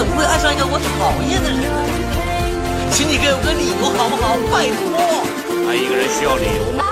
怎么会爱上一个我讨厌的人呢？请你给我个理由好不好？拜托。 爱一个人需要理由吗？